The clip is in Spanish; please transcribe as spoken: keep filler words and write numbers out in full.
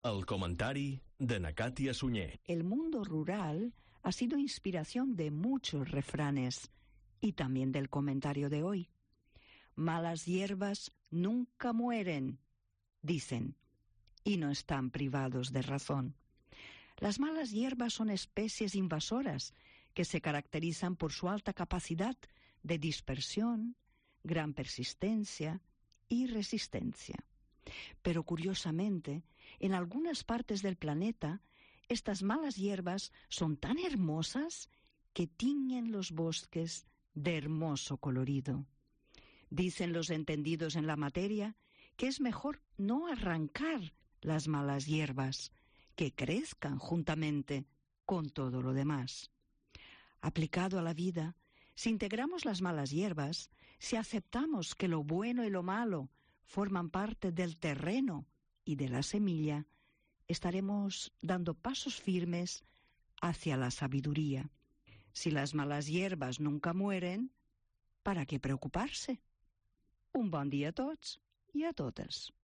El comentario de Nakati Sunyer. El mundo rural ha sido inspiración de muchos refranes y también del comentario de hoy. Malas hierbas nunca mueren, dicen, y no están privados de razón. Las malas hierbas son especies invasoras que se caracterizan por su alta capacidad de dispersión, gran persistencia y resistencia. Pero curiosamente, en algunas partes del planeta, estas malas hierbas son tan hermosas que tiñen los bosques de hermoso colorido. Dicen los entendidos en la materia que es mejor no arrancar las malas hierbas, que crezcan juntamente con todo lo demás. Aplicado a la vida, si integramos las malas hierbas, si aceptamos que lo bueno y lo malo forman parte del terreno y de la semilla, estaremos dando pasos firmes hacia la sabiduría. Si las malas hierbas nunca mueren, ¿para qué preocuparse? Un bon dia a tots i a totes.